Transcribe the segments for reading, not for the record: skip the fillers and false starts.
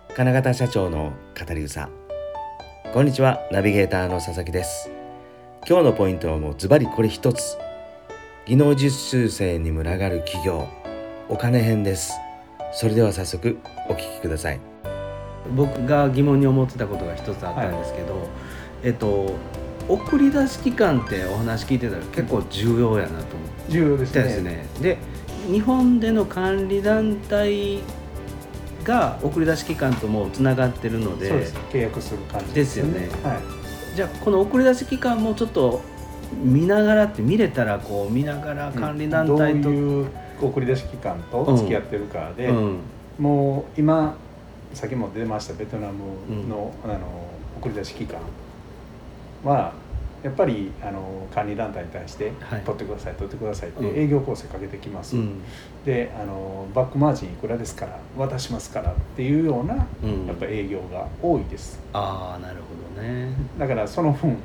金型社長の語り草。こんにちは、ナビゲーターの佐々木です。今日のポイントはもうズバリこれ一つ。技能実習生に群がる企業、お金編です。それでは早速お聞きください。僕が疑問に思ってたことが一つあったんですけど、送り出し期間ってお話聞いてたら結構重要やなと思って。 重要ですね。 で、日本での管理団体が送り出し機関ともつながってるので、 そうです。契約する感じですよね。 はい、 じゃあこの送り出し機関もちょっと見ながらって見れたらこう見ながら管理団体と、 どういう送り出し機関と付き合ってるかで、もう今さっきも出ましたベトナムの、送り出し機関はやっぱり管理団体に対して取ってください、取ってくださいって営業構成かけてきます、でバックマージンいくらですから渡しますからっていうような、やっぱ営業が多いです。 ああ、なるほどね。 だからその分ね、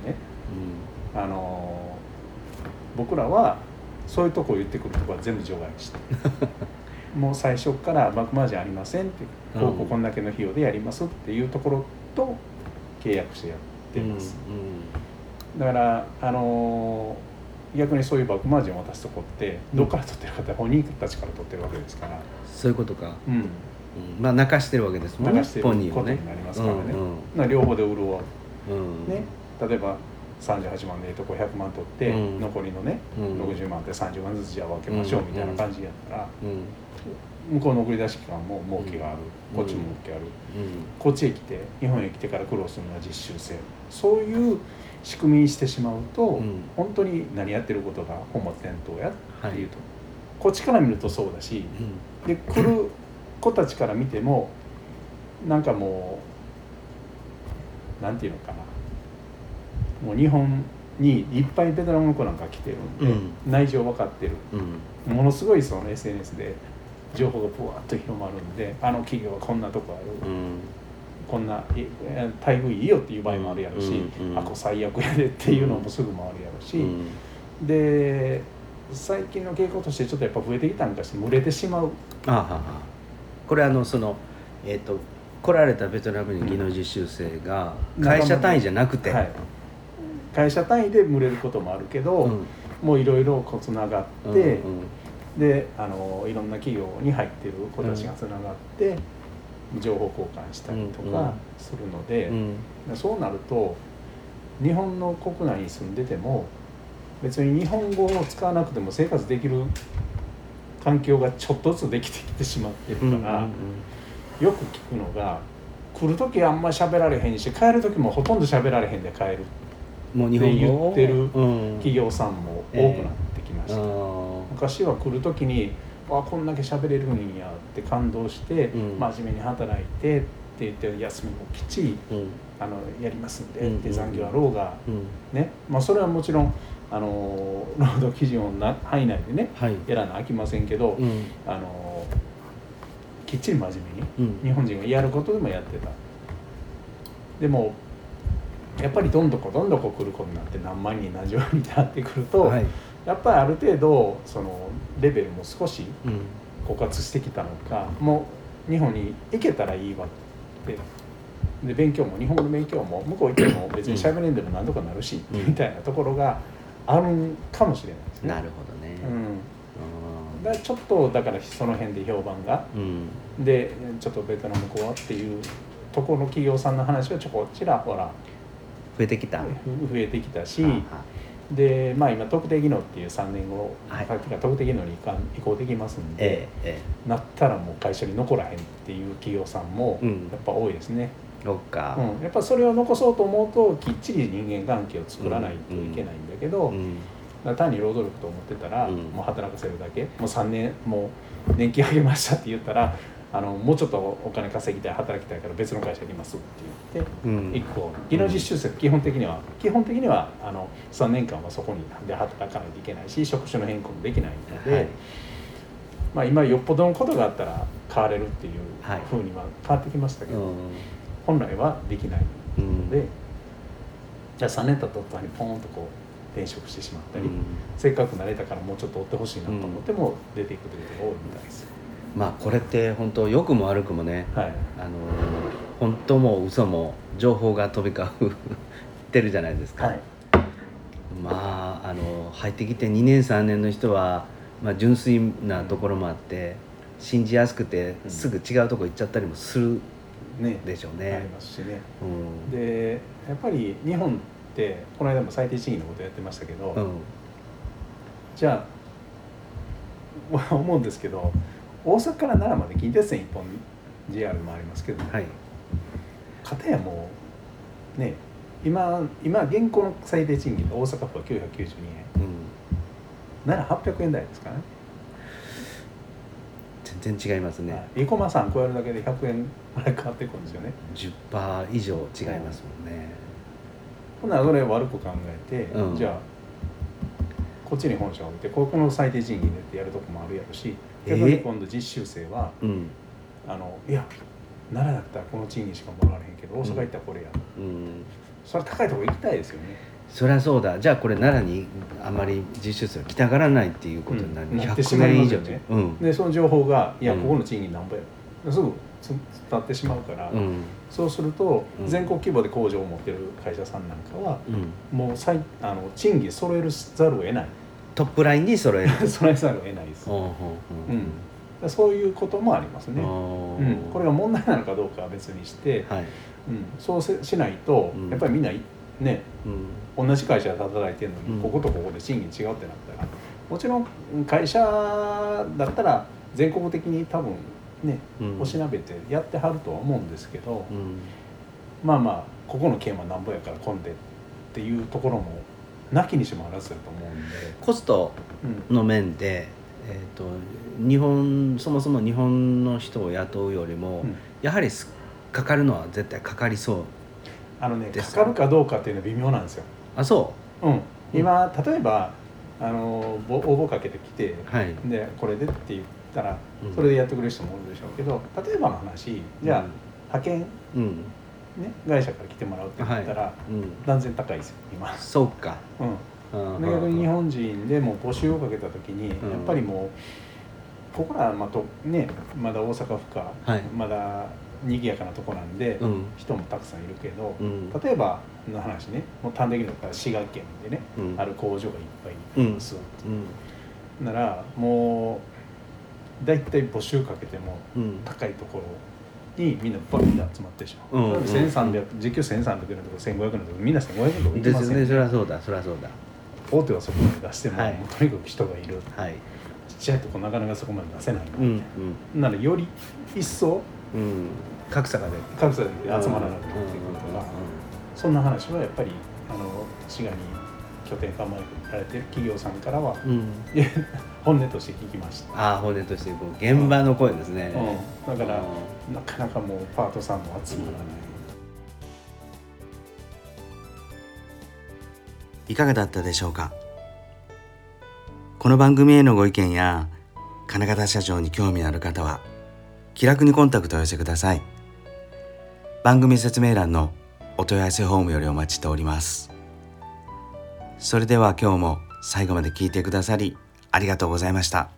僕らはそういうとこ言ってくるとこは全部除外してもう最初からバックマージンありませんって、こんだけの費用でやりますっていうところと契約してやってます、だから逆にそういうバックマージンを渡すとこってどっから取ってるかって本人たちから取ってるわけですから、 そういうことか、まあ泣かしてるわけですもんね、 泣かしてることになりますからね、両方で潤う、ね、例えば38万でとこ100万取って、残りのね、60万って30万ずつじゃあ分けましょうみたいな感じやったら、向こうの送り出し期間も儲けがある、こっちも儲けある、こっちへ来て日本へ来てから苦労するのは実習生、そういう仕組みにしてしまうと、本当に何やってることが本末転倒やっていうと、こっちから見るとそうだし、で来る子たちから見てもなんかもうなんていうのかな、もう日本にいっぱいベトナムの子なんか来てるんで、内情分かってる、ものすごいその SNS で情報がブワッと広まるんで、あの企業はこんなとこある、こんな待遇いいよっていう場合もあるやろし、あこ最悪やでっていうのもすぐ回るやろし、で最近の傾向としてちょっとやっぱ増えてきたんかして群れてしまう。 これ来られたベトナムに技能実習生が会社単位じゃなくて、 会社単位で群れることもあるけど、もういろいろつながって、でいろんな企業に入ってる子たちがつながって、情報交換したりとかするので、そうなると日本の国内に住んでても別に日本語を使わなくても生活できる環境がちょっとずつできてきてしまってるから、よく聞くのが来る時あんまり喋られへんし、帰る時もほとんど喋られへんで帰るって言ってる企業さんも多くなってきました。昔は来る時にこんだけ喋れるんやって感動して、真面目に働いてって言って休みもきっちり、やりますんでって残業あろうが、ね、それはもちろん労働基準の範囲内でね、やらなあきませんけど、きっちり真面目に、日本人がやることでもやってた。でもやっぱりどんどこ来る子になって何万人何十万人になってくると、やっぱりある程度そのレベルも少し枯渇してきたのか、もう日本に行けたらいいわって、で勉強も日本語の勉強も向こう行っても別に喋れんでも何とかなるし、みたいなところがあるかもしれないですね。 なるほどね。 だからちょっとだからその辺で評判が、でちょっとベトナム語はっていうところの企業さんの話はちらほら増えてきたし、で今特定技能っていう3年後特定技能に移行できますんで、なったらもう会社に残らへんっていう企業さんもやっぱ多いですね。やっぱそれを残そうと思うときっちり人間関係を作らないといけないんだけど、単に労働力と思ってたら、もう働かせるだけ、もう3年もう年金あげましたって言ったら、もうちょっとお金稼ぎたい働きたいから別の会社にいますって言って、1個技能実習生基本的には3年間はそこで働かないといけないし、職種の変更もできないので、今よっぽどのことがあったら変われるっていう風には変わってきましたけど、本来はできないので、じゃあ3年経った途端にポーンと転職してしまったり、せっかく慣れたからもうちょっと追ってほしいなと思っても出ていくということが多いみたいです。 これって本当良くも悪くもね、 本当も嘘も情報が飛び交ってるじゃないですか、はい、まあ入ってきて2年3年の人は、純粋なところもあって、信じやすくてすぐ違うとこ行っちゃったりもするでしょうね。 ありますしね、でやっぱり日本ってこの間も最低賃金のことやってましたけど、じゃあ思うんですけど、大阪から奈良まで近鉄線1本 JR もありますけど、はい、片やもうね、今現行の最低賃金で大阪府は992円、奈良800円台ですからね。 全然違いますね。 生駒さん超えるだけで100円ぐらい変わってくるんですよね。 10% 以上違いますもんね。 ほんならそれ悪く考えて、じゃあこっちに本社を置いてここの最低賃金でってやるとこもあるやろし、逆に今度実習生は、いや奈良だったらこの賃金しかもらわれへんけど大阪行ったらこれや、それは高いとこ行きたいですよね。 そりゃそうだ。じゃあこれ奈良にあまり実習生は来たがらないっていうことになる、 なってしまいますよね。でその情報がいやここの賃金なんぼや、すぐ伝ってしまうから、そうすると全国規模で工場を持ってる会社さんなんかは、もう賃金揃えるざるを得ない、 トップラインに揃える揃えざるを得ないです。そういうこともありますね。これが問題なのかどうかは別にして、そうしないとやっぱりみんなね、同じ会社で働いてるのに、こことここで賃金違うってなったら、もちろん会社だったら全国的に多分ね、おしなべてやってはるとは思うんですけど、まあここの県はなんぼやから混んでっていうところもなきにしもあらずだと思うんで、 コストの面で、そもそも日本の人を雇うよりも、やはりかかるのは絶対かかりそうかかるかどうかっていうのは微妙なんですよ。 あ、そう。 今例えば応募かけてきて、でこれでって言ったらそれでやってくれる人もいるでしょうけど、例えばの話、じゃあ派遣、会社から来てもらうって言ったら断然高いですよ今。 そうか。 逆に日本人でも募集をかけた時に、やっぱりもうここらまだ大阪府か、まだ賑やかなとこなんで、人もたくさんいるけど、例えばの話ね、もう端的に言ったら滋賀県でね、ある工場がいっぱいいます、ならもうだいたい募集かけても高いところにみんなバッて集まってしまう。1300、時給1300円のとこ1500円のとこみんな1500円のとこ行ってますよね。 そりゃそうだ、そりゃそうだ。 大手はそこまで出しても、もうとにかく人がいる、ちっちゃいとこなかなかそこまで出せないみたいな、ならより一層格差が出て集まらなくなってくるとか、そんな話はやっぱり滋賀に拠点構えられてる企業さんからは、本音として聞きました。 本音として現場の声ですね。 だからなかなかもうパートさんも集まらない。 いかがだったでしょうか。この番組へのご意見や金型社長に興味のある方は気楽にコンタクトを寄せください。番組説明欄のお問い合わせフォームよりお待ちしております。それでは今日も最後まで聞いてくださりありがとうございました。